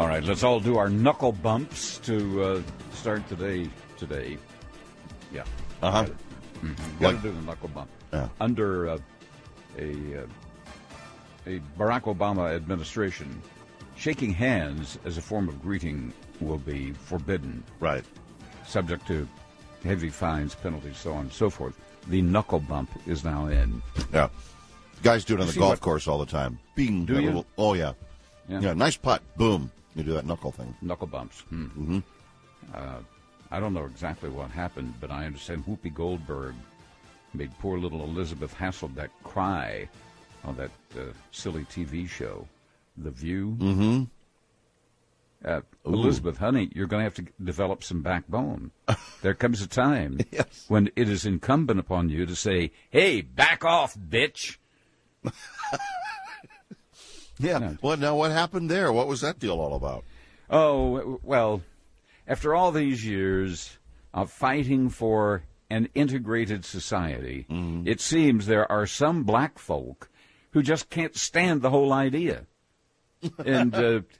All right, let's all do our knuckle bumps to start today. Yeah. Uh-huh. Got to do the knuckle bump. Yeah. Under a Barack Obama administration, shaking hands as a form of greeting will be forbidden. Right. Subject to heavy fines, penalties, so on and so forth. The knuckle bump is now in. Yeah. Guys do it on the golf course all the time. Bing. Do you? Oh, yeah. Yeah, nice putt. Boom. You do that knuckle thing. Knuckle bumps. Mm-hmm. I don't know exactly what happened, but I understand Whoopi Goldberg made poor little Elizabeth Hasselbeck cry on that silly TV show, The View. Mm-hmm. Elizabeth, honey, you're going to have to develop some backbone. There comes a time Yes. when it is incumbent upon you to say, hey, back off, bitch. Yeah. No. Well, now what happened there? What was that deal all about? Oh, well, after all these years of fighting for an integrated society, it seems there are some black folk who just can't stand the whole idea. And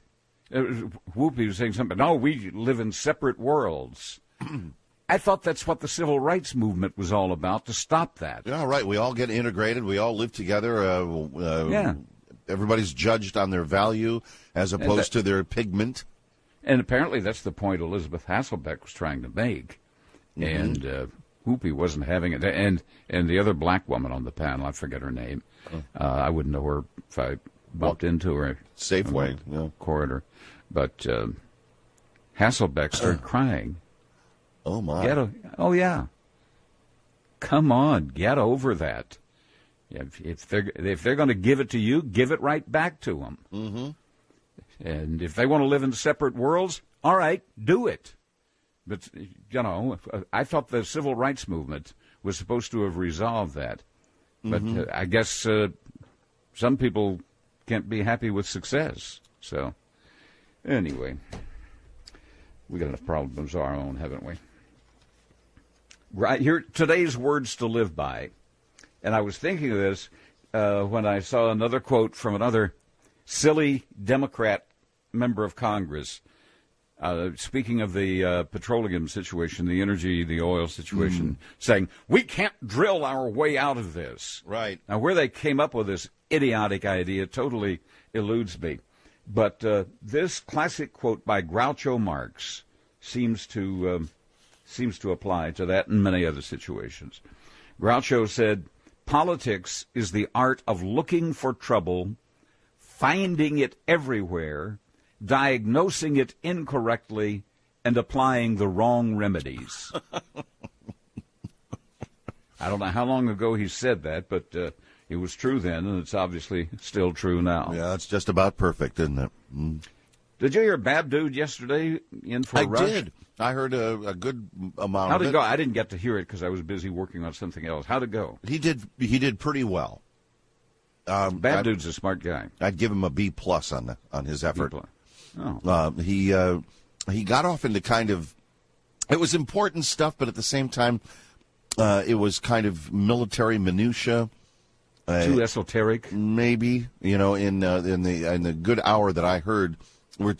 Whoopi was saying something, no, we live in separate worlds. I thought that's what the civil rights movement was all about, to stop that. Yeah, right. We all get integrated. We all live together. Yeah. Everybody's judged on their value as opposed to their pigment. And apparently that's the point Elizabeth Hasselbeck was trying to make. And Whoopi wasn't having it. And the other black woman on the panel, I forget her name. I wouldn't know her if I bumped into her. Safeway. In the corridor. But Hasselbeck started crying. Oh, my. Oh, yeah. Come on, get over that. If they're going to give it to you, give it right back to them. Mm-hmm. And if they want to live in separate worlds, all right, do it. But, I thought the civil rights movement was supposed to have resolved that. But I guess some people can't be happy with success. So, anyway, we got enough problems of our own, haven't we? Right here, today's words to live by. And I was thinking of this when I saw another quote from another silly Democrat member of Congress, speaking of the petroleum situation, the energy, the oil situation, saying, we can't drill our way out of this. Right. Now, where they came up with this idiotic idea totally eludes me. But this classic quote by Groucho Marx seems to apply to that and many other situations. Groucho said, politics is the art of looking for trouble, finding it everywhere, diagnosing it incorrectly, and applying the wrong remedies. I don't know how long ago he said that, but it was true then, and it's obviously still true now. Yeah, it's just about perfect, isn't it? Did you hear Bab Dude yesterday in for a rush? I did. I heard a good amount How'd of it go? I didn't get to hear it because I was busy working on something else. How'd it go? He did pretty well. Bab Dude's a smart guy. I'd give him a B+ on his effort. Oh. He got off into kind of, it was important stuff, but at the same time, it was kind of military minutia. Too esoteric, maybe. In the good hour that I heard, we're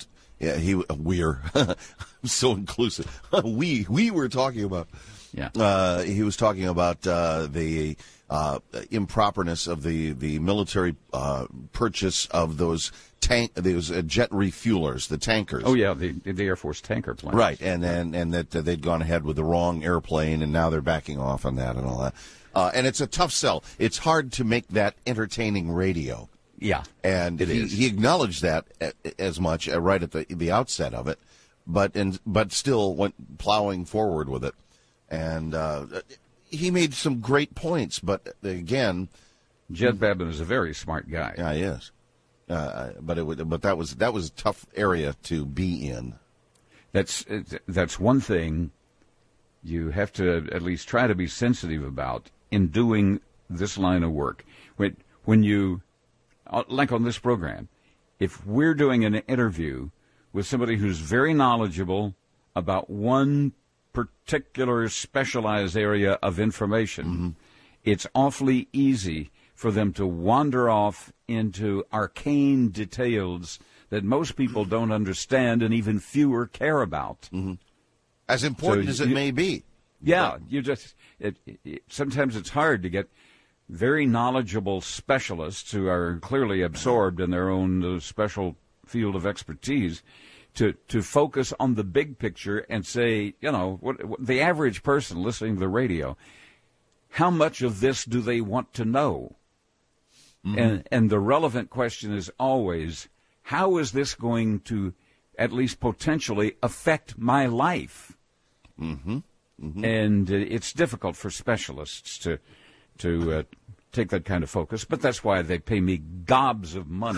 so inclusive. we were talking about. Yeah. He was talking about the improperness of the military purchase of those jet refuelers, the tankers. Oh yeah, the Air Force tanker plane. Right, and that they'd gone ahead with the wrong airplane, and now they're backing off on that and all that. And it's a tough sell. It's hard to make that entertaining radio. Yeah, and he acknowledged that as much right at the outset of it, but still went plowing forward with it, and he made some great points. But again, Jed Babin is a very smart guy. Yeah, he is. But that was a tough area to be in. That's one thing you have to at least try to be sensitive about in doing this line of work. When you, like on this program, if we're doing an interview with somebody who's very knowledgeable about one particular specialized area of information, it's awfully easy for them to wander off into arcane details that most people don't understand and even fewer care about. Mm-hmm. As important as it may be. Yeah, you just sometimes it's hard to get very knowledgeable specialists who are clearly absorbed in their own special field of expertise to focus on the big picture and say, what the average person listening to the radio, how much of this do they want to know? Mm-hmm. And the relevant question is always, how is this going to at least potentially affect my life? Mm-hmm. Mm-hmm. And it's difficult for specialists to take that kind of focus, but that's why they pay me gobs of money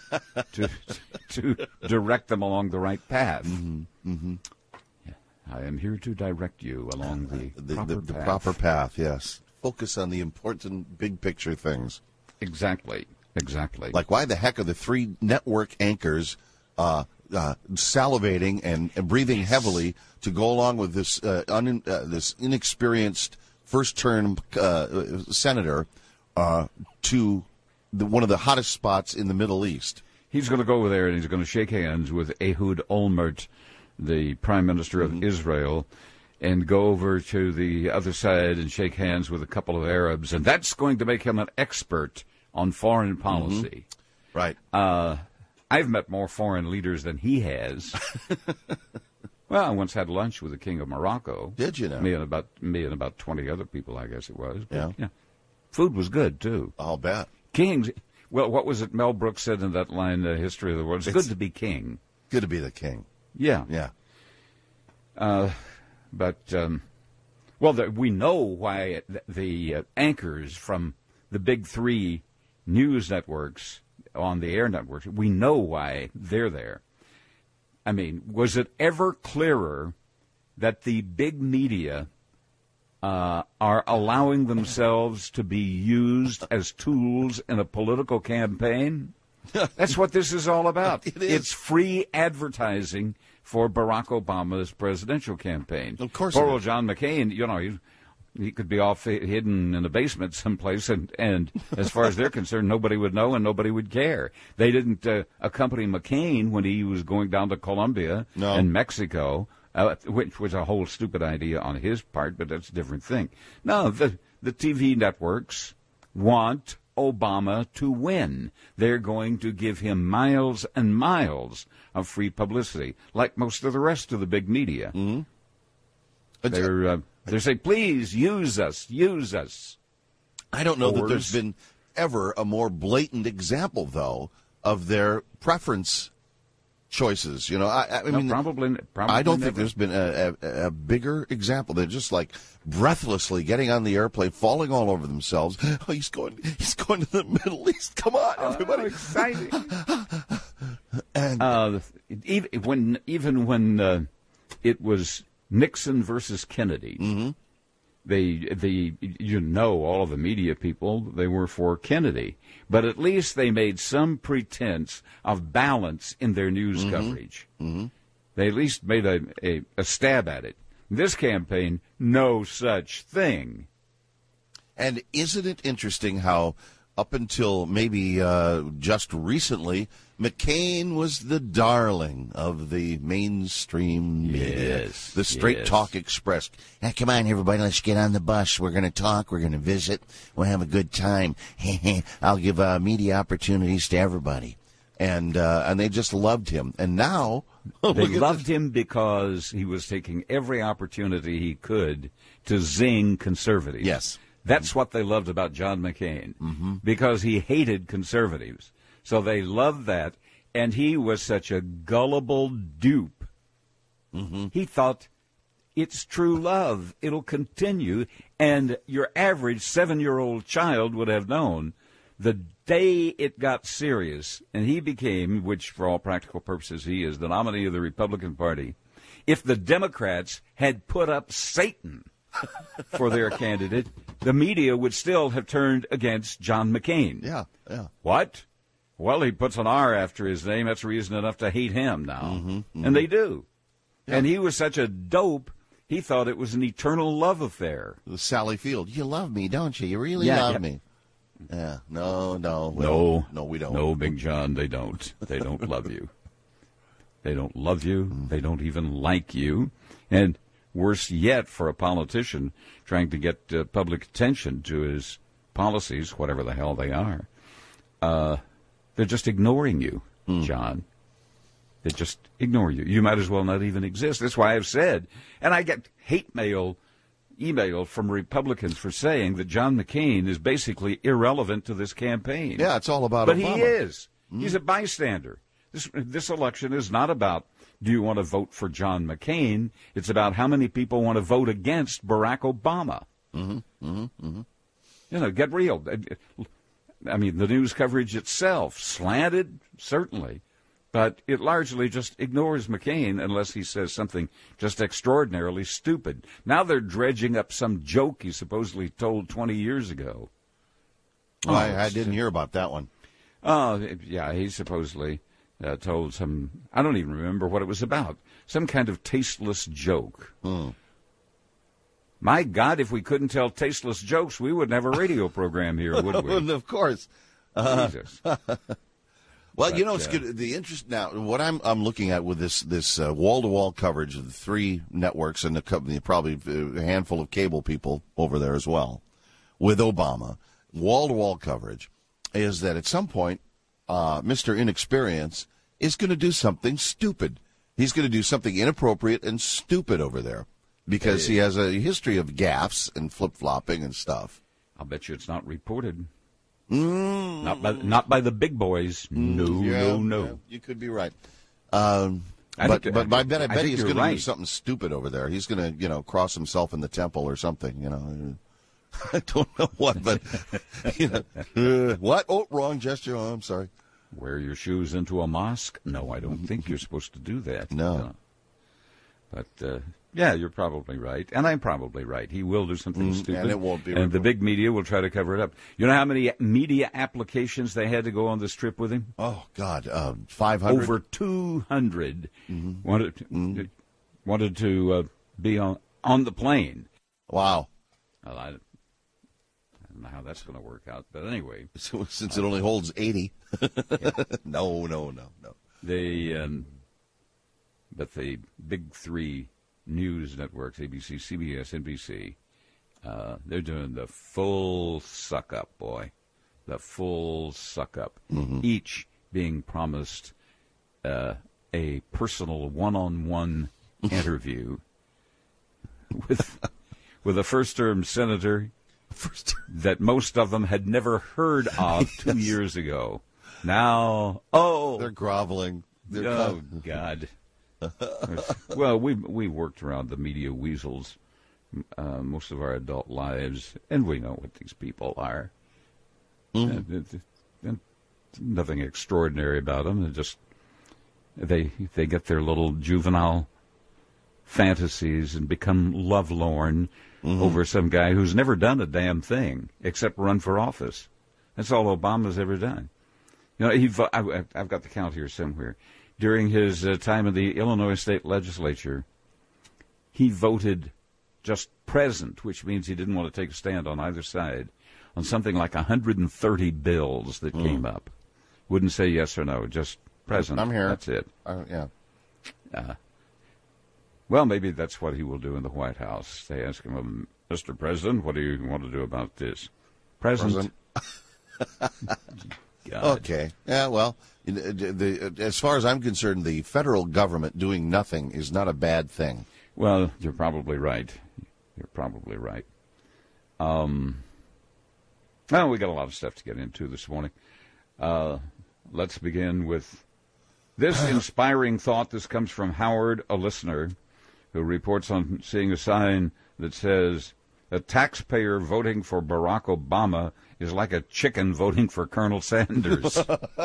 to direct them along the right path. Mm-hmm. Mm-hmm. Yeah, I am here to direct you along the proper path. The proper path, yes. Focus on the important big picture things. Exactly. Like, why the heck are the three network anchors salivating and breathing heavily to go along with this this inexperienced first-term senator to one of the hottest spots in the Middle East? He's going to go over there and he's going to shake hands with Ehud Olmert, the Prime Minister of Israel, and go over to the other side and shake hands with a couple of Arabs, and that's going to make him an expert on foreign policy. Mm-hmm. Right. I've met more foreign leaders than he has. Well, I once had lunch with the King of Morocco. Did you know? Me and about 20 other people, I guess it was. But, yeah. Food was good, too. I'll bet. Kings, well, what was it Mel Brooks said in that line, The History of the World? It's good to be king. Good to be the king. Yeah. Yeah. We know why the anchors from the big three news networks on the air networks, we know why they're there. I mean, was it ever clearer that the big media are allowing themselves to be used as tools in a political campaign? That's what this is all about. It is. It's free advertising for Barack Obama's presidential campaign. Of course. Poor old John McCain, he could be off hidden in a basement someplace, and as far as they're concerned, nobody would know and nobody would care. They didn't accompany McCain when he was going down to Colombia and Mexico, which was a whole stupid idea on his part, but that's a different thing. No, the TV networks want Obama to win. They're going to give him miles and miles of free publicity, like most of the rest of the big media. Mm-hmm. They say, please, use us. I don't know that there's been ever a more blatant example, though, of their preference choices. I mean, probably I don't never. think there's been a bigger example. They're just like breathlessly getting on the airplane, falling all over themselves. Oh, he's going to the Middle East. Come on, everybody! Exciting. And even when it was Nixon versus Kennedy, mm-hmm. all of the media people, they were for Kennedy. But at least they made some pretense of balance in their news coverage. Mm-hmm. They at least made a stab at it. This campaign, no such thing. And isn't it interesting how up until maybe just recently, McCain was the darling of the mainstream media. Yes, the Straight Talk Express. Now, come on, everybody, let's get on the bus. We're going to talk. We're going to visit. We'll have a good time. I'll give media opportunities to everybody. And they just loved him. And now they loved him because he was taking every opportunity he could to zing conservatives. Yes. That's what they loved about John McCain, because he hated conservatives. So they loved that, and he was such a gullible dupe. Mm-hmm. He thought, it's true love. It'll continue, and your average 7-year-old child would have known the day it got serious, and he became, which for all practical purposes he is, the nominee of the Republican Party, if the Democrats had put up Satan for their candidate, the media would still have turned against John McCain. Yeah. What? Well, he puts an R after his name. That's reason enough to hate him now. And they do. Yeah. And he was such a dope, he thought it was an eternal love affair. Sally Field, you love me, don't you? You really love me. Yeah. No, we don't. No, Big John, they don't. They don't love you. They don't love you. They don't even like you. And worse yet, for a politician trying to get public attention to his policies, whatever the hell they are, they're just ignoring you, John. They just ignore you. You might as well not even exist. That's why I've said, and I get hate mail, email from Republicans for saying that John McCain is basically irrelevant to this campaign. Yeah, it's all about But Obama. He is. He's a bystander. This election is not about, do you want to vote for John McCain? It's about how many people want to vote against Barack Obama. You know, get real. I mean, the news coverage itself, slanted, certainly, but it largely just ignores McCain unless he says something just extraordinarily stupid. Now they're dredging up some joke he supposedly told 20 years ago. Oh, I didn't hear about that one. Yeah, he supposedly told some, I don't even remember what it was about, some kind of tasteless joke. My God, if we couldn't tell tasteless jokes, we wouldn't have a radio program here, would we? Of course. Jesus. Well, but, it's good. The interest now, what I'm looking at with this wall-to-wall coverage of the three networks and probably a handful of cable people over there as well, with Obama, wall-to-wall coverage, is that at some point, Mr. Inexperience is going to do something stupid. He's going to do something inappropriate and stupid over there because he has a history of gaffes and flip-flopping and stuff. I'll bet you it's not reported. Not by the big boys. No. Yeah, you could be right. But I bet he's going to do something stupid over there. He's going to, cross himself in the temple or something, I don't know what, but, what? Oh, wrong gesture. Oh, I'm sorry. Wear your shoes into a mosque? No, I don't think you're supposed to do that. No. But, yeah, you're probably right. And I'm probably right. He will do something stupid. And it won't be. And the big media will try to cover it up. You know how many media applications they had to go on this trip with him? Oh, God. 500? Over 200 wanted to be on the plane. Wow. Well, I don't know how that's going to work out. But anyway. So, since it only holds 80. Yeah. No. But the big three news networks, ABC, CBS, NBC, they're doing the full suck-up, boy. The full suck-up. Each being promised a personal one-on-one interview with a first-term senator that most of them had never heard of 2 years ago. Now, they're groveling. God. Well, we worked around the media weasels most of our adult lives, and we know what these people are. Nothing extraordinary about them. They get their little juvenile fantasies and become lovelorn over some guy who's never done a damn thing except run for office. That's all Obama's ever done. I've got the count here somewhere. During his time in the Illinois State Legislature, he voted just present, which means he didn't want to take a stand on either side, on something like 130 bills that came up. Wouldn't say yes or no, just present. I'm here. That's it. Yeah. Well, maybe that's what he will do in the White House. They ask him, Mr. President, what do you want to do about this? Present. Okay. Yeah, well, as far as I'm concerned, the federal government doing nothing is not a bad thing. Well, you're probably right. Well, we got a lot of stuff to get into this morning. Let's begin with this inspiring thought. This comes from Howard, a listener, who reports on seeing a sign that says, a taxpayer voting for Barack Obama is like a chicken voting for Colonel Sanders.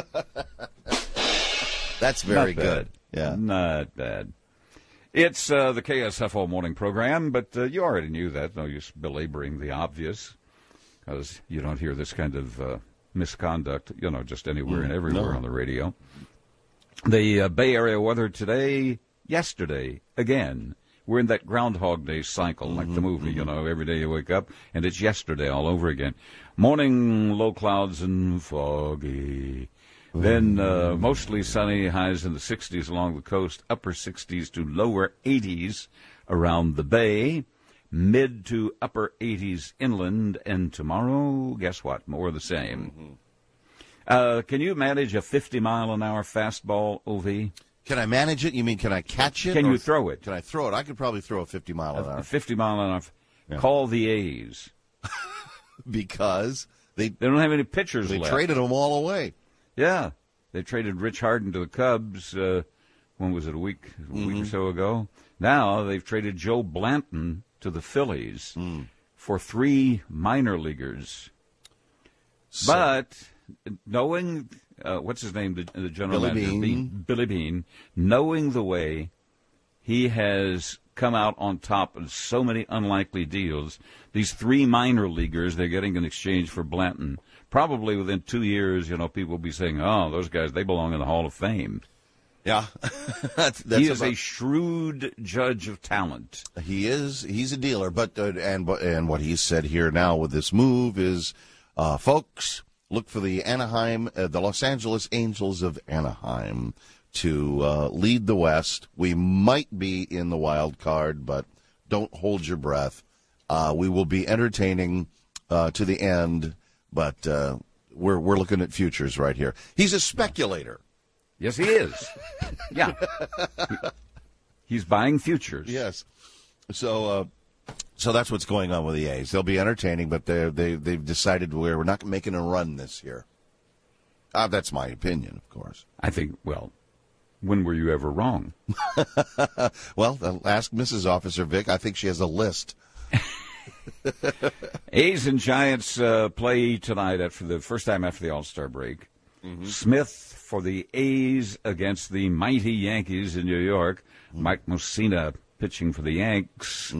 That's very good. Yeah. Not bad. It's the KSFO morning program, but you already knew that. No use belaboring the obvious, because you don't hear this kind of misconduct, just anywhere and everywhere on the radio. The Bay Area weather today, yesterday, again, we're in that Groundhog Day cycle, like the movie, every day you wake up, and it's yesterday all over again. Morning, low clouds and foggy. Then mostly sunny, highs in the 60s along the coast, upper 60s to lower 80s around the bay, mid to upper 80s inland, and tomorrow, guess what, more of the same. Can you manage a 50-mile-an-hour fastball, OV? Can I manage it? You mean can I catch it? Can you throw it? Can I throw it? I could probably throw a 50-mile-an-hour. 50-mile-an-hour. Yeah. Call the A's. Because they don't have any pitchers left. They traded them all away. Yeah. They traded Rich Harden to the Cubs, when was it, a week or so ago? Now they've traded Joe Blanton to the Phillies for 3 minor leaguers. So, but knowing, what's his name, the general manager? Billy Beane, knowing the way he has come out on top of so many unlikely deals, these 3 minor leaguers they're getting in exchange for Blanton, probably within 2 years, people will be saying, oh, those guys, they belong in the Hall of Fame. Yeah. He is a shrewd judge of talent. He is. He's a dealer. But and what he said here now with this move is, folks, look for the Los Angeles Angels of Anaheim to lead the West. We might be in the wild card, but don't hold your breath. We will be entertaining to the end, but we're looking at futures right here. He's a speculator. Yes, he is. Yeah. He's buying futures. Yes. So that's what's going on with the A's. They'll be entertaining, but they've decided we're not making a run this year. That's my opinion, of course. I think, well, when were you ever wrong? Well, ask Mrs. Officer Vic. I think she has a list. A's and Giants play tonight for the first time after the All-Star break. Smith for the A's against the mighty Yankees in New York. Mike Mussina pitching for the Yanks.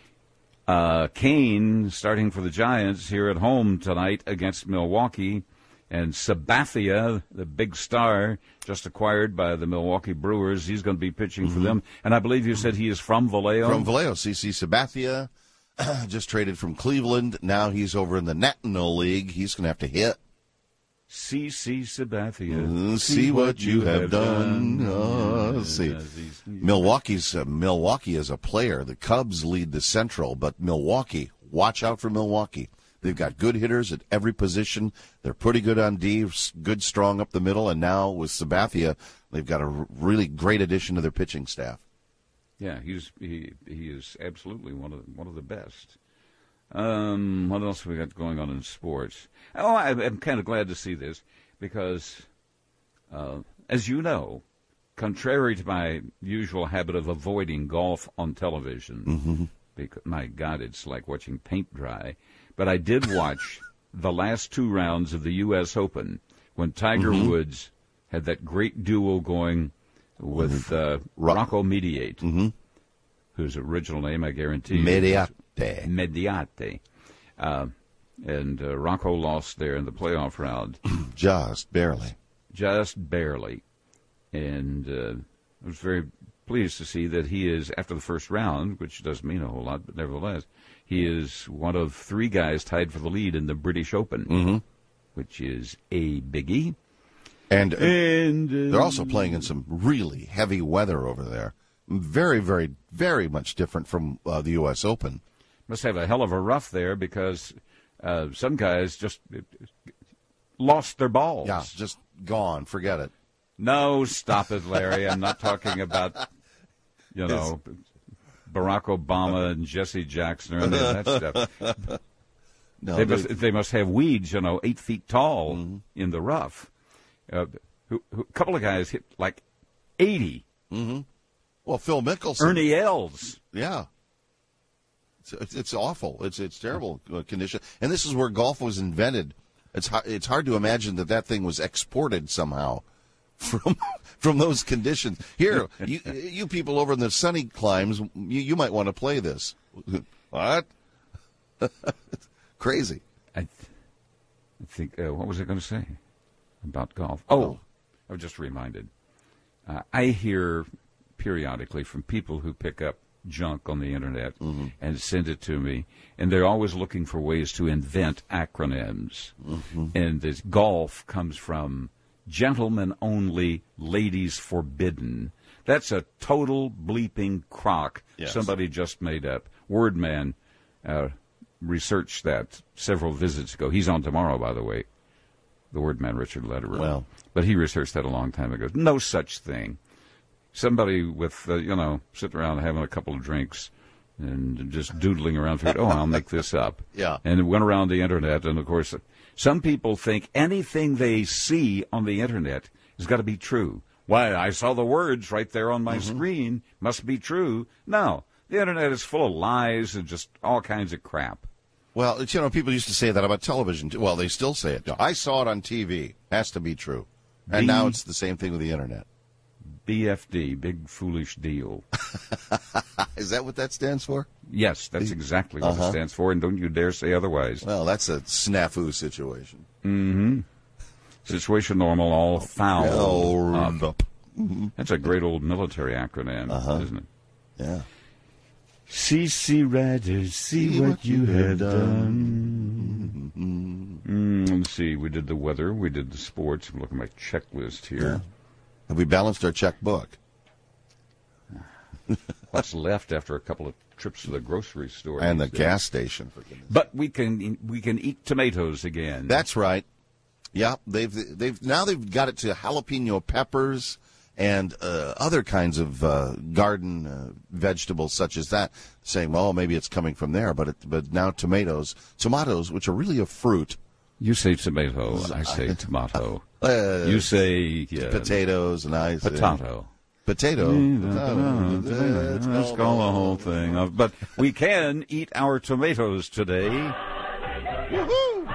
Kane starting for the Giants here at home tonight against Milwaukee. And Sabathia, the big star, just acquired by the Milwaukee Brewers, he's going to be pitching for them. And I believe you said he is from Vallejo? From Vallejo. CC Sabathia just traded from Cleveland. Now he's over in the National League. He's going to have to hit. CC Sabathia. See what you have done. See. Milwaukee is a player. The Cubs lead the Central, but Milwaukee, watch out for Milwaukee. They've got good hitters at every position. They're pretty good on D, good strong up the middle, and now with Sabathia, they've got a really great addition to their pitching staff. Yeah, he is absolutely one of the best. What else have we got going on in sports? Oh, I'm kind of glad to see this because, as you know, contrary to my usual habit of avoiding golf on television, because, my God, it's like watching paint dry. But I did watch the last 2 rounds of the U.S. Open when Tiger Woods had that great duel going with Rocco Mediate, whose original name I guarantee Mediate. And Rocco lost there in the playoff round. Just barely. And I was very pleased to see that he is, after the first round, which doesn't mean a whole lot, but nevertheless, he is one of 3 guys tied for the lead in the British Open, which is a biggie. And they're also playing in some really heavy weather over there. Very, very, very much different from the U.S. Open. Must have a hell of a rough there because some guys just lost their balls. Yeah, just gone. Forget it. No, stop it, Larry. I'm not talking about, Barack Obama and Jesse Jackson or any of that stuff. No, they must have weeds, 8 feet tall in the rough. A couple of guys hit like 80. Well, Phil Mickelson. Ernie Els. Yeah. It's awful. It's terrible condition. And this is where golf was invented. It's hard to imagine that thing was exported somehow from those conditions. Here, you people over in the sunny climes, you might want to play this. What? Crazy. I think, what was I going to say about golf? Oh, I was just reminded. I hear periodically from people who pick up junk on the internet and send it to me. And they're always looking for ways to invent acronyms. And this golf comes from gentlemen only, ladies forbidden. That's a total bleeping crock somebody just made up. Wordman researched that several visits ago. He's on tomorrow, by the way, the Wordman Richard Lederer. Well, but he researched that a long time ago. No such thing. Somebody with, sitting around having a couple of drinks and just doodling around through it. Oh, I'll make this up. Yeah. And it went around the internet, and of course, some people think anything they see on the internet has got to be true. Why, I saw the words right there on my screen. Must be true. No, the internet is full of lies and just all kinds of crap. Well, people used to say that about television. Well, they still say it. I saw it on TV. Has to be true. And now it's the same thing with the internet. BFD, big foolish deal. Is that what that stands for? Yes, that's exactly what it stands for, and don't you dare say otherwise. Well, that's a snafu situation. Mm-hmm. Situation normal, all foul up. That's a great old military acronym, isn't it? Yeah. CC Riders, see what you have done. Let's see, we did the weather, we did the sports. I'm looking at my checklist here. Yeah. Have we balanced our checkbook? What's left after a couple of trips to the grocery store and the gas station? For goodness. But we can eat tomatoes again. That's right. Yeah, they've got it to jalapeno peppers and other kinds of garden vegetables such as that. Saying, well, maybe it's coming from there, but now tomatoes, which are really a fruit. You say tomato, I say tomato. You say potatoes, and I say potato. Potato. Let's call the whole thing. But we can eat our tomatoes today. Woo-hoo!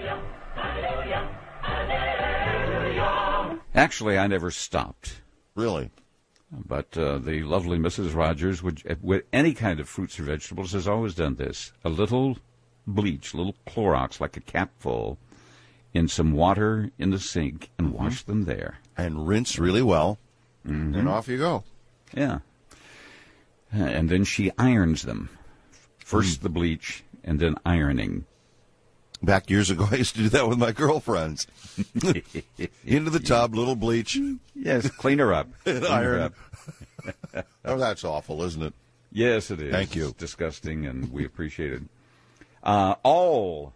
Actually, I never stopped. Really? But the lovely Mrs. Rogers, with any kind of fruits or vegetables, has always done this. A little bleach, a little Clorox, like a capful, in some water in the sink, and wash them there. And rinse really well, and off you go. Yeah. And then she irons them. First the bleach, and then ironing. Back years ago, I used to do that with my girlfriends. Into the tub, little bleach. Yes, clean her up. Iron. Oh, that's awful, isn't it? Yes, it is. Thank you. It's disgusting, and we appreciate it. All,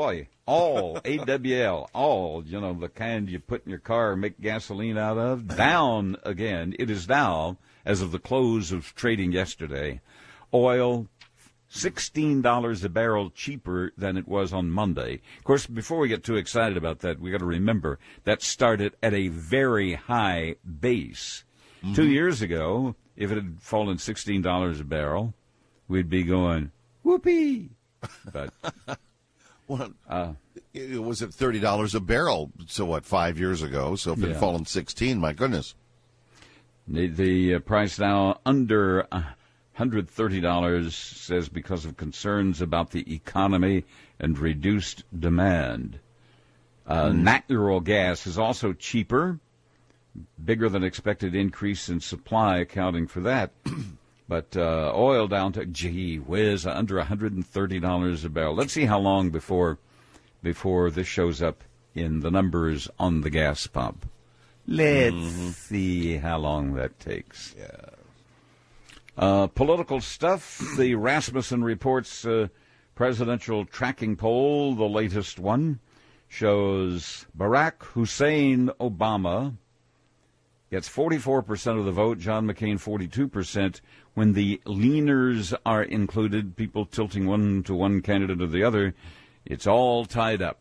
AWL, all, the kind you put in your car and make gasoline out of, down again. It is now, as of the close of trading yesterday, oil $16 a barrel cheaper than it was on Monday. Of course, before we get too excited about that, we got to remember that started at a very high base. 2 years ago, if it had fallen $16 a barrel, we'd be going, whoopee. But well, it was at $30 a barrel. So 5 years ago? So if it had fallen 16, my goodness. The price now under $130 says because of concerns about the economy and reduced demand. Natural gas is also cheaper, bigger than expected increase in supply accounting for that. But oil down to, gee whiz, under $130 a barrel. Let's see how long before this shows up in the numbers on the gas pump. Let's see how long that takes. Yeah. Political stuff. The Rasmussen Reports presidential tracking poll, the latest one, shows Barack Hussein Obama gets 44% of the vote, John McCain 42%. When the leaners are included, people tilting one to one candidate or the other, it's all tied up.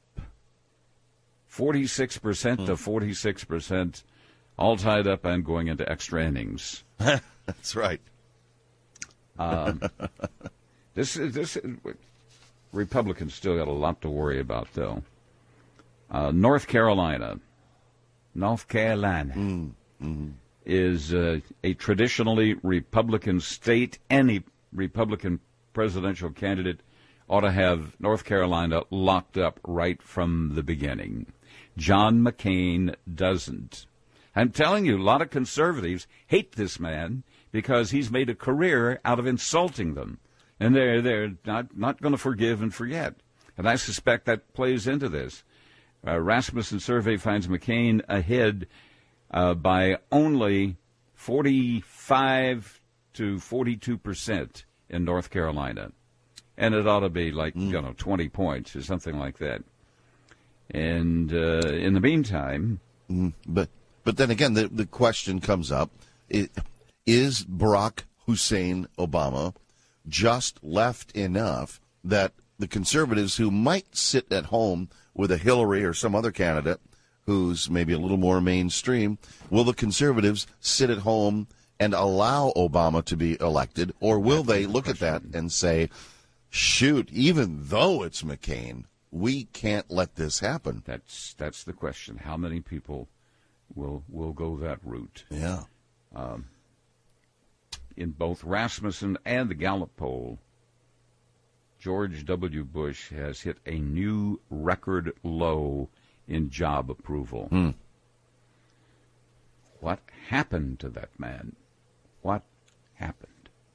46% to 46%, all tied up and going into extra innings. That's right. This Republicans still got a lot to worry about, though. North Carolina is a traditionally Republican state. Any Republican presidential candidate ought to have North Carolina locked up right from the beginning. John McCain doesn't. I'm telling you, a lot of conservatives hate this man because he's made a career out of insulting them. And they're not going to forgive and forget. And I suspect that plays into this. Rasmussen survey finds McCain ahead by only 45 to 42% in North Carolina. And it ought to be like, 20 points or something like that. And in the meantime... But then again, the question comes up, is Barack Hussein Obama just left enough that the conservatives who might sit at home with a Hillary or some other candidate who's maybe a little more mainstream, will the conservatives sit at home and allow Obama to be elected, or will they look at that and say, shoot, even though it's McCain, we can't let this happen? That's the question. How many people will go that route? Yeah. In both Rasmussen and the Gallup poll, George W. Bush has hit a new record low in job approval. What happened to that man? What happened?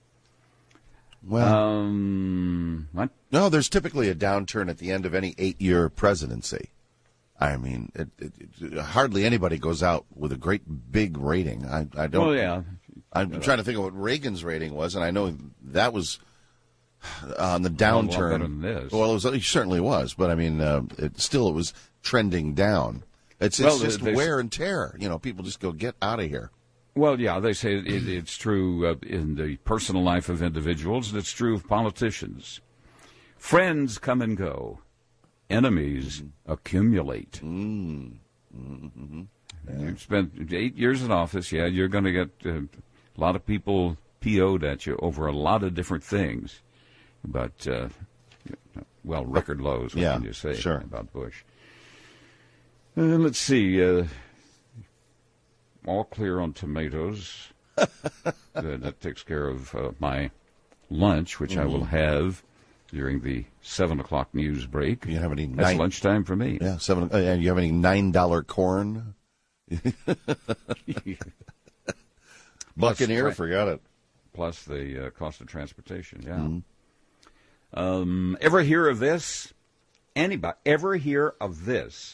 Well, what? No, there's typically a downturn at the end of any 8-year presidency. I mean, hardly anybody goes out with a great big rating. I don't. Well, yeah. I'm trying to think of what Reagan's rating was, and I know that was on the downturn. A lot better than this. Well, it certainly was, but I mean, it was trending down. It's just wear and tear. People just go, get out of here. Well, yeah, they say it's true in the personal life of individuals, and it's true of politicians. Friends come and go. Enemies accumulate. Mm-hmm. Yeah. You've spent 8 years in office, you're going to get a lot of people PO'd at you over a lot of different things. But, record lows, what can you say about Bush? Let's see. All clear on tomatoes. That takes care of my lunch, which I will have during the 7 o'clock news break. You have any? That's lunchtime for me. Yeah, 7. And you have any $9 corn? Buccaneer, forgot it. Plus the cost of transportation. Yeah. Ever hear of this? Anybody ever hear of this?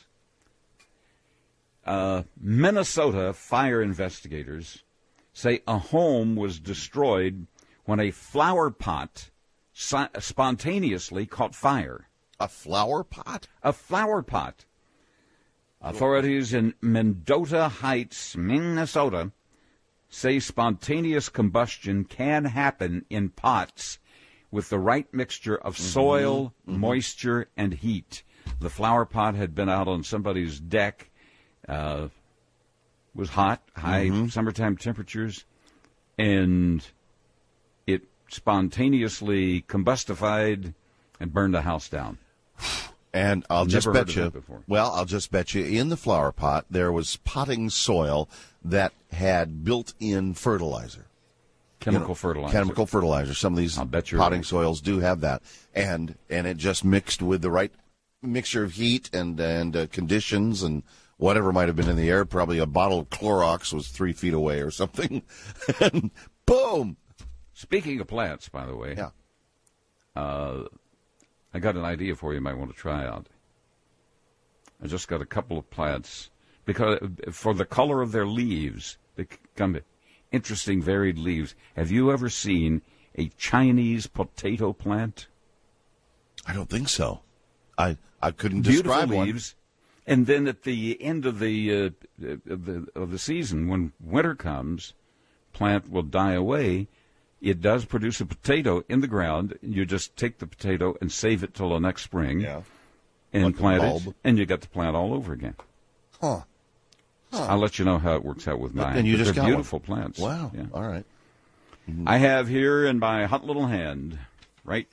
Minnesota fire investigators say a home was destroyed when a flower pot spontaneously caught fire. A flower pot? A flower pot. Authorities in Mendota Heights, Minnesota, say spontaneous combustion can happen in pots with the right mixture of soil, moisture, and heat. The flower pot had been out on somebody's deck. Was hot, high summertime temperatures, and it spontaneously combustified and burned the house down. And I'll just bet you in the flower pot there was potting soil that had built-in fertilizer. Chemical fertilizer. Some of these potting soils do have that. And it just mixed with the right mixture of heat and conditions and whatever might have been in the air. Probably a bottle of Clorox was 3 feet away or something. And boom! Speaking of plants, by the way, I got an idea for you might want to try out. I just got a couple of plants because for the color of their leaves, they come interesting, varied leaves. Have you ever seen a Chinese potato plant? I don't think so. I couldn't describe one. Leaves. And then at the end of the season, when winter comes, plant will die away. It does produce a potato in the ground. You just take the potato and save it till the next spring, and like plant it, and you got the plant all over again. I'll let you know how it works out with mine. And you just they're got beautiful one. plants. Wow! Yeah. All right. I have here in my hot little hand, right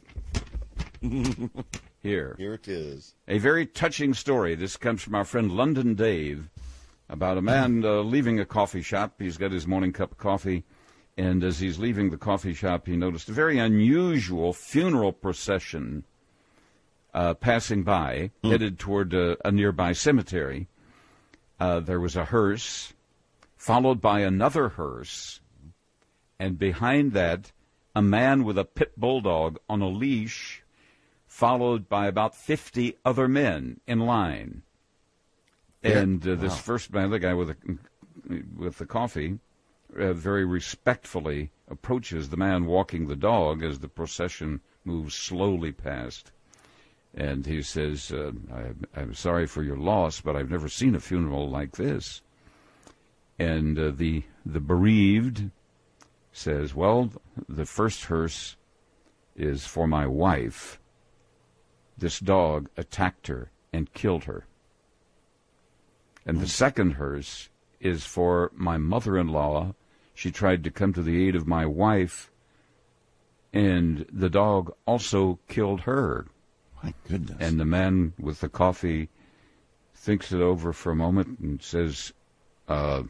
here. Here it is. A very touching story. This comes from our friend London Dave about a man leaving a coffee shop. He's got his morning cup of coffee. And as he's leaving the coffee shop, he noticed a very unusual funeral procession passing by, headed toward a nearby cemetery. There was a hearse followed by another hearse, and behind that, a man with a pit bulldog on a leash, followed by about 50 other men in line. And this first man, the guy with the coffee, very respectfully approaches the man walking the dog as the procession moves slowly past. And he says, I'm sorry for your loss, but I've never seen a funeral like this. And the bereaved says, well, the first hearse is for my wife. This dog attacked her and killed her. And the second hearse is for my mother-in-law. She tried to come to the aid of my wife, and the dog also killed her. My goodness. And the man with the coffee thinks it over for a moment and says, can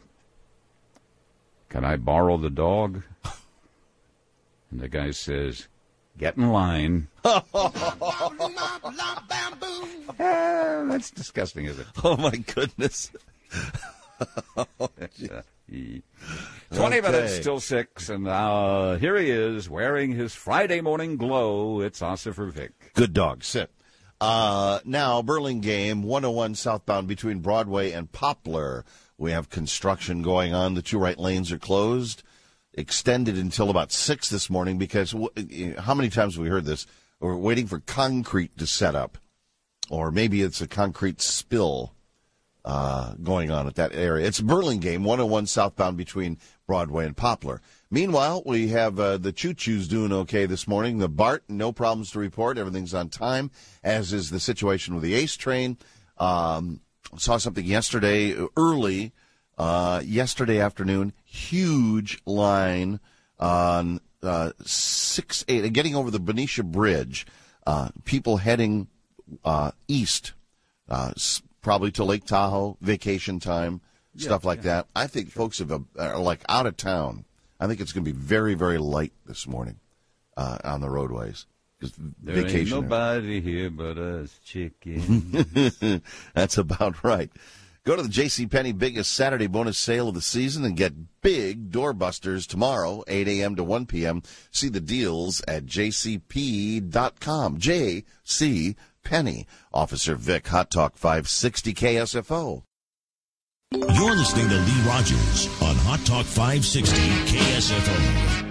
I borrow the dog? And the guy says, get in line. That's disgusting, isn't it? Oh, my goodness. 20 minutes till 6, and here he is wearing his Friday morning glow. It's Ossifer Vic. Good dog. Sit. Now, Burlingame, 101 southbound between Broadway and Poplar. We have construction going on. The two right lanes are closed, extended until about 6 this morning because how many times have we heard this? We're waiting for concrete to set up, or maybe it's a concrete spill going on at that area. It's Burlingame, 101 southbound between Broadway and Poplar. Meanwhile, we have the choo-choos doing okay this morning. The BART, no problems to report. Everything's on time, as is the situation with the ACE train. Saw something yesterday early, yesterday afternoon, huge line on 6-8, getting over the Benicia Bridge. People heading east, probably to Lake Tahoe, vacation time, stuff like that. I think folks are like out of town. I think it's going to be very, very light this morning on the roadways. There ain't nobody here but us chickens. That's about right. Go to the JCPenney biggest Saturday bonus sale of the season and get big doorbusters tomorrow, 8 a.m. to 1 p.m. See the deals at jcp.com. J.C. Penny. Officer Vic, Hot Talk 560 KSFO. You're listening to Lee Rogers on Hot Talk 560 KSFO.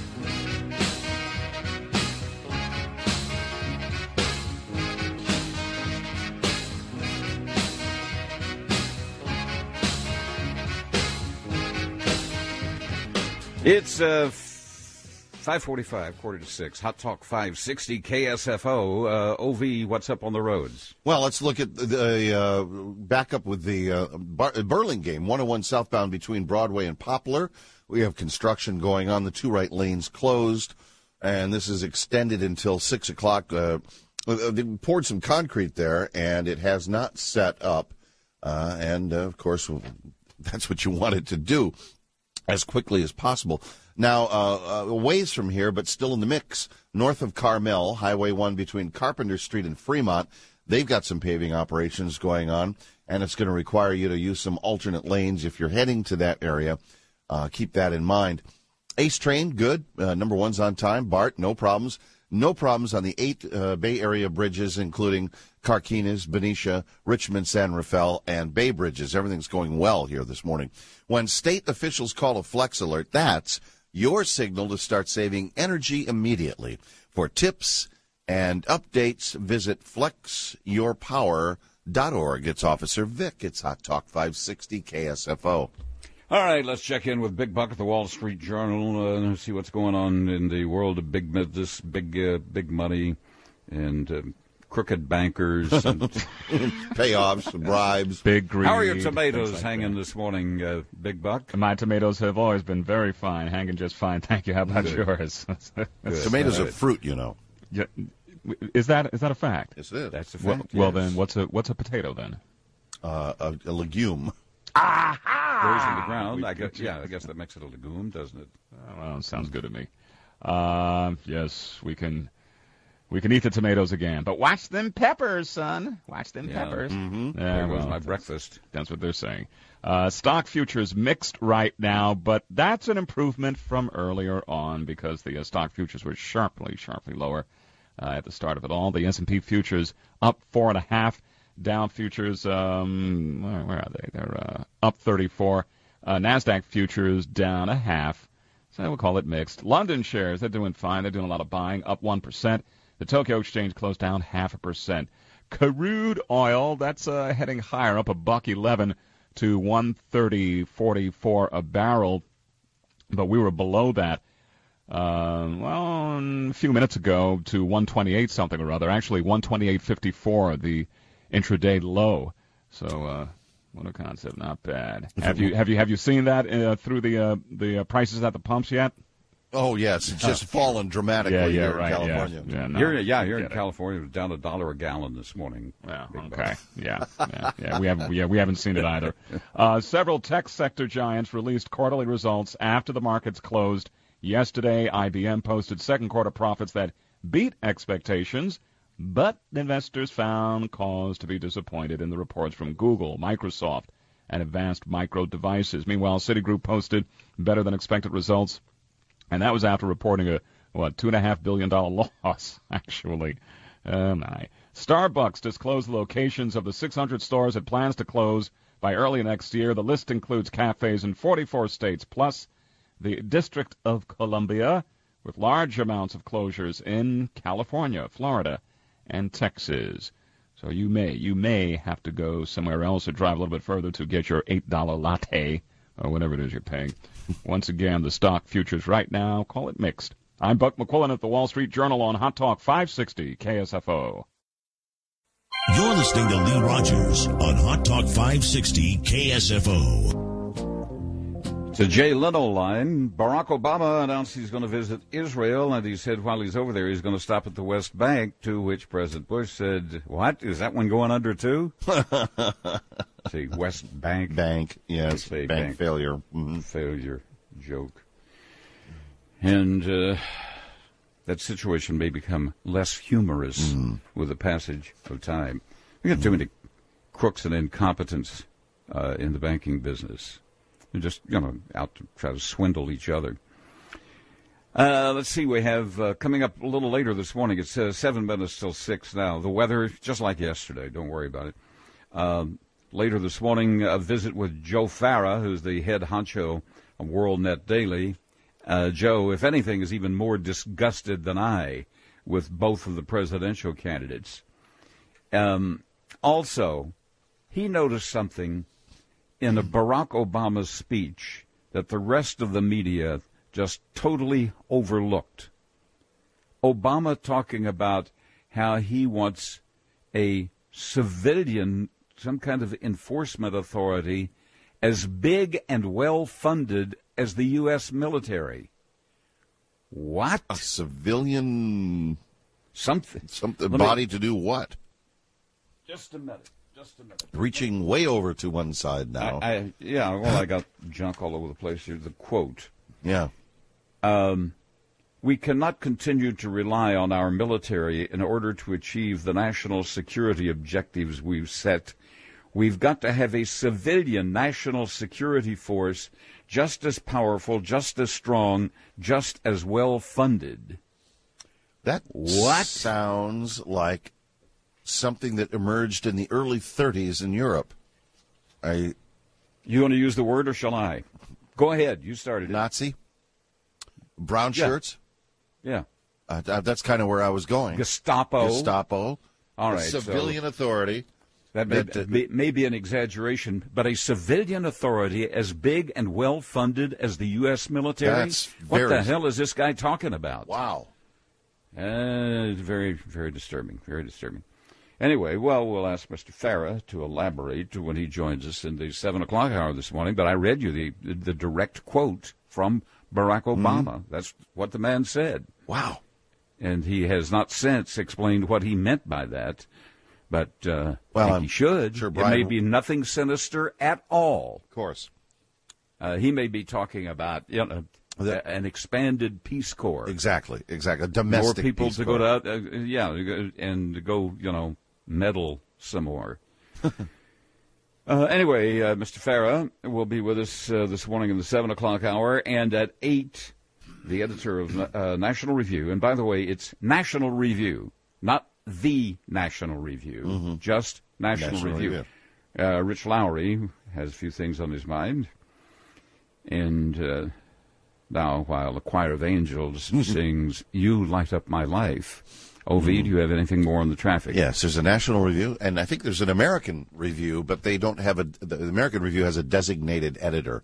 It's 5:45, 5:45, Hot Talk 560 KSFO. OV, what's up on the roads? Well, let's look at the back up with the Burlingame, 101 southbound between Broadway and Poplar. We have construction going on. The two right lanes closed, and this is extended until 6 o'clock. They poured some concrete there, and it has not set up. Of course, that's what you want it to do as quickly as possible. Now, a ways from here, but still in the mix, north of Carmel, Highway 1 between Carpenter Street and Fremont, they've got some paving operations going on, and it's going to require you to use some alternate lanes if you're heading to that area. Keep that in mind. ACE train, good. Number one's on time. BART, no problems. No problems on the 8 Bay Area bridges, including Carquinez, Benicia, Richmond, San Rafael, and Bay Bridges. Everything's going well here this morning. When state officials call a flex alert, that's your signal to start saving energy immediately. For tips and updates, visit flexyourpower.org. It's Officer Vic. It's Hot Talk 560 KSFO. All right, let's check in with Big Buck at the Wall Street Journal, see what's going on in the world of big business, big money, and crooked bankers. And payoffs, bribes. Big greed. How are your tomatoes hanging this morning, Big Buck? My tomatoes have always been very fine, hanging just fine. Thank you. How about yours? Tomatoes are fruit, you know. Yeah. Is that a fact? Yes, it is. That's a fact. Well, then, what's a potato then? A legume. Grows in the ground. I guess that makes it a legume, doesn't it? Well, it sounds good to me. Yes, we can We can eat the tomatoes again. But watch them peppers, son. Watch them peppers. Mm-hmm. There was my breakfast. That's what they're saying. Stock futures mixed right now, but that's an improvement from earlier on because the stock futures were sharply lower at the start of it all. The S&P futures up 4.5. Dow futures, where are they? They're up 34. NASDAQ futures down 0.5. So we'll call it mixed. London shares, they're doing fine. They're doing a lot of buying, up 1%. The Tokyo Exchange closed down 0.5%. Crude oil, that's heading higher, up $1.11 to 130.44 a barrel. But we were below that, a few minutes ago to 128 something or other. Actually, 128.54, the intraday low. So, what a concept, not bad. Have you seen that through the prices at the pumps yet? Oh yes, it's just fallen dramatically here in California. Here in California, it was down $1 a gallon this morning. Yeah, okay. We haven't seen it either. Several tech sector giants released quarterly results after the markets closed yesterday. IBM posted second quarter profits that beat expectations, but investors found cause to be disappointed in the reports from Google, Microsoft, and Advanced Micro Devices. Meanwhile, Citigroup posted better than expected results, and that was after reporting a $2.5 billion loss, actually. Oh, my. Starbucks disclosed the locations of the 600 stores it plans to close by early next year. The list includes cafes in 44 states, plus the District of Columbia, with large amounts of closures in California, Florida, and Texas. So you may have to go somewhere else or drive a little bit further to get your $8 latte or whatever it is you're paying. Once again, the stock futures right now, call it mixed. I'm Buck McQuillan at the Wall Street Journal on Hot Talk 560 KSFO. You're listening to Lee Rogers on Hot Talk 560 KSFO. To Jay Leno line, Barack Obama announced he's going to visit Israel, and he said while he's over there he's going to stop at the West Bank, to which President Bush said, "What? Is that one going under too?" See, West Bank. Bank, yes. Bank failure. Mm-hmm. Failure joke. And that situation may become less humorous with the passage of time. We got too many crooks and incompetents in the banking business. They're just, out to try to swindle each other. Let's see, we have coming up a little later this morning. It's 7 minutes till 6 now. The weather, just like yesterday. Don't worry about it. Later this morning, a visit with Joe Farah, who's the head honcho of WorldNet Daily. Joe, if anything, is even more disgusted than I with both of the presidential candidates. Also, he noticed something in a Barack Obama speech that the rest of the media just totally overlooked. Obama talking about how he wants a civilian, some kind of enforcement authority, as big and well-funded as the U.S. military. What? A civilian... Something body to do what? Just a minute. Reaching way over to one side now. I got junk all over the place here. The quote. Yeah. We cannot continue to rely on our military in order to achieve the national security objectives we've set. We've got to have a civilian national security force just as powerful, just as strong, just as well-funded. That sounds like something that emerged in the early 30s in Europe. You want to use the word, or shall I? Go ahead. You started it. Nazi? Brown shirts? Yeah. That's kind of where I was going. Gestapo. All right. Civilian authority. That may be an exaggeration, but a civilian authority as big and well-funded as the U.S. military? What the hell is this guy talking about? Wow. Very, very disturbing. Very disturbing. Anyway, we'll ask Mr. Farah to elaborate when he joins us in the 7 o'clock hour this morning, but I read you the direct quote from Barack Obama. Mm-hmm. That's what the man said. Wow. And he has not since explained what he meant by that, but I think he should. Sure, it may be nothing sinister at all. Of course. He may be talking about, an expanded Peace Corps. Exactly. A domestic more people Peace to Corps. go to, and to go, meddle some more. Anyway, Mr. Farah will be with us this morning in the 7 o'clock hour, and at 8, the editor of National Review. And by the way, it's National Review, not the National Review, just National Review. Rich Lowry has a few things on his mind. And now, while the Choir of Angels sings, "You Light Up My Life," Ovi, do you have anything more on the traffic? Yes, there's a National Review, and I think there's an American Review, but they don't have the American Review has a designated editor.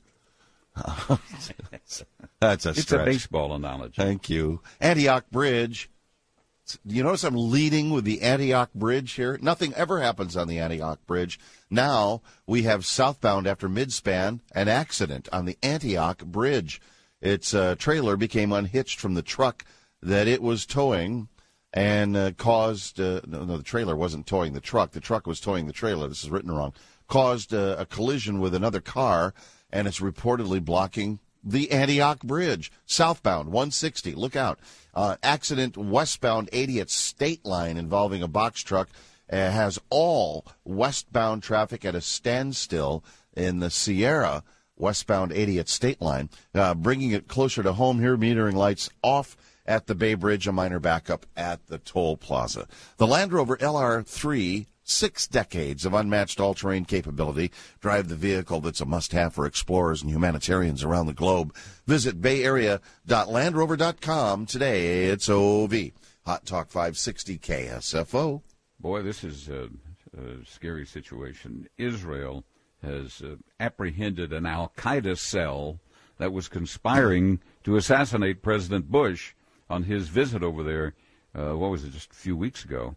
That's a stretch. It's a baseball analogy. Thank you. Antioch Bridge. You notice I'm leading with the Antioch Bridge here? Nothing ever happens on the Antioch Bridge. Now we have southbound after Midspan, an accident on the Antioch Bridge. Its trailer became unhitched from the truck that it was towing and caused no, the trailer wasn't towing the truck. The truck was towing the trailer. This is written wrong. Caused a collision with another car, and it's reportedly blocking the Antioch Bridge. Southbound 160. Look out. Accident westbound 80 at State Line involving a box truck. Has all westbound traffic at a standstill in the Sierra. Westbound 80 at State Line, bringing it closer to home here. Metering lights off at the Bay Bridge, a minor backup at the toll plaza. The Land Rover LR3, 6 decades of unmatched all-terrain capability, drive the vehicle that's a must-have for explorers and humanitarians around the globe. Visit bayarea.landrover.com today. It's OV. Hot Talk 560 KSFO. Boy, this is a scary situation. Israel has apprehended an al-Qaeda cell that was conspiring to assassinate President Bush on his visit over there, just a few weeks ago.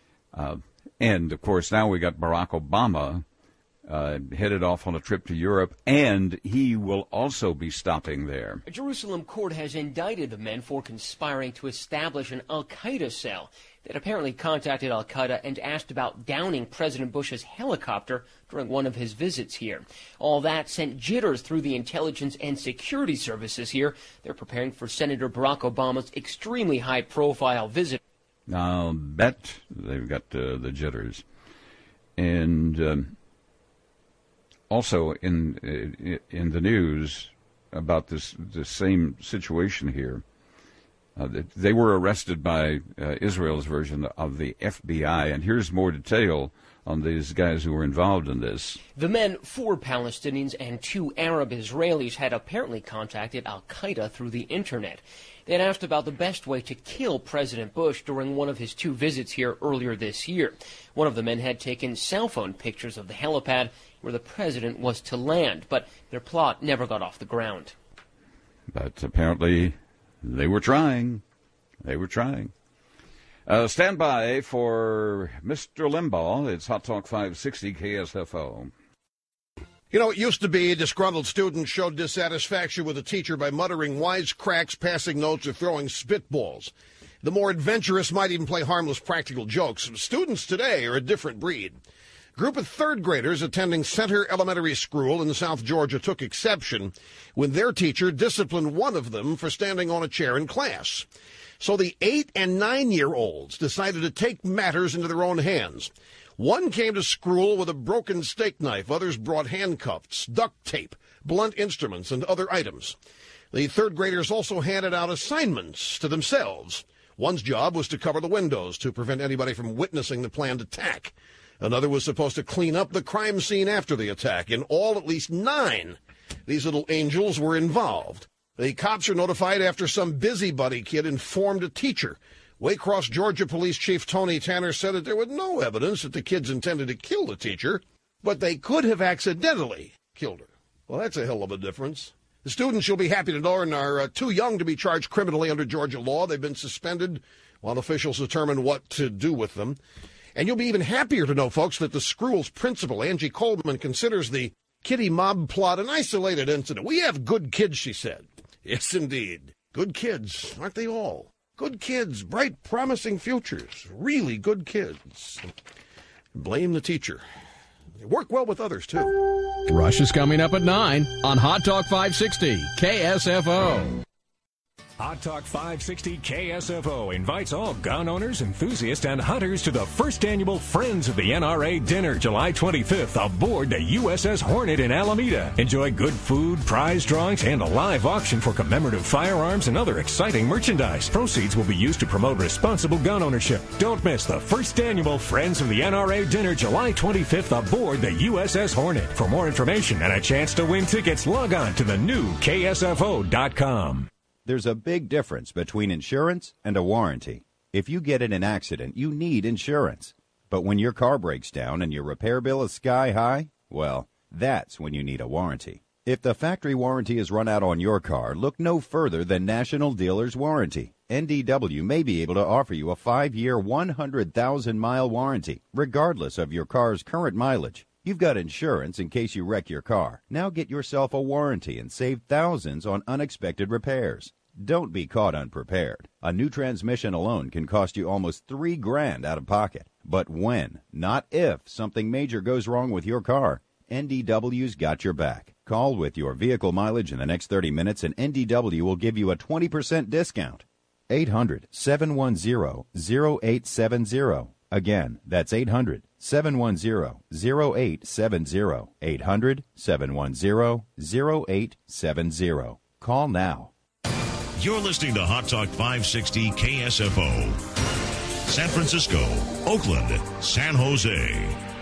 And, of course, now we got Barack Obama headed off on a trip to Europe, and he will also be stopping there. A Jerusalem court has indicted the men for conspiring to establish an al-Qaeda cell that apparently contacted al-Qaeda and asked about downing President Bush's helicopter during one of his visits here. All that sent jitters through the intelligence and security services here. They're preparing for Senator Barack Obama's extremely high-profile visit. I'll bet they've got the jitters. And also in the news about this same situation here, they were arrested by Israel's version of the FBI, and here's more detail on these guys who were involved in this. The men, 4 Palestinians and 2 Arab Israelis, had apparently contacted al-Qaeda through the internet. They had asked about the best way to kill President Bush during one of his 2 visits here earlier this year. One of the men had taken cell phone pictures of the helipad where the president was to land, but their plot never got off the ground. But apparently they were trying. Stand by for Mr. Limbaugh. It's Hot Talk 560 KSFO. You know, it used to be a disgruntled student showed dissatisfaction with a teacher by muttering wisecracks, passing notes, or throwing spitballs. The more adventurous might even play harmless practical jokes. Students today are a different breed. A group of third graders attending Center Elementary School in South Georgia took exception when their teacher disciplined one of them for standing on a chair in class. So the 8- and 9-year-olds decided to take matters into their own hands. One came to school with a broken steak knife. Others brought handcuffs, duct tape, blunt instruments, and other items. The third graders also handed out assignments to themselves. One's job was to cover the windows to prevent anybody from witnessing the planned attack. Another was supposed to clean up the crime scene after the attack. In all, at least 9. These little angels were involved. The cops are notified after some busybody kid informed a teacher. Waycross, Georgia Police Chief Tony Tanner said that there was no evidence that the kids intended to kill the teacher, but they could have accidentally killed her. Well, that's a hell of a difference. The students, you'll be happy to learn, are too young to be charged criminally under Georgia law. They've been suspended while officials determine what to do with them. And you'll be even happier to know, folks, that the school's principal, Angie Coleman, considers the Kitty mob plot an isolated incident. We have good kids, she said. Yes, indeed. Good kids, aren't they all? Good kids, bright, promising futures, really good kids. Blame the teacher. Work well with others, too. Rush is coming up at 9 on Hot Talk 560 KSFO. Hot Talk 560 KSFO invites all gun owners, enthusiasts, and hunters to the first annual Friends of the NRA Dinner, July 25th, aboard the USS Hornet in Alameda. Enjoy good food, prize drawings, and a live auction for commemorative firearms and other exciting merchandise. Proceeds will be used to promote responsible gun ownership. Don't miss the first annual Friends of the NRA Dinner, July 25th, aboard the USS Hornet. For more information and a chance to win tickets, log on to the new KSFO.com. There's a big difference between insurance and a warranty. If you get in an accident, you need insurance. But when your car breaks down and your repair bill is sky high, well, that's when you need a warranty. If the factory warranty is run out on your car, look no further than National Dealer's Warranty. NDW may be able to offer you a 5-year, 100,000-mile warranty, regardless of your car's current mileage. You've got insurance in case you wreck your car. Now get yourself a warranty and save thousands on unexpected repairs. Don't be caught unprepared. A new transmission alone can cost you almost $3,000 out of pocket. But when, not if, something major goes wrong with your car, NDW's got your back. Call with your vehicle mileage in the next 30 minutes and NDW will give you a 20% discount. 800-710-0870. Again, that's 800-710-0870. 800-710-0870. Call now. You're listening to Hot Talk 560 KSFO. San Francisco, Oakland, San Jose.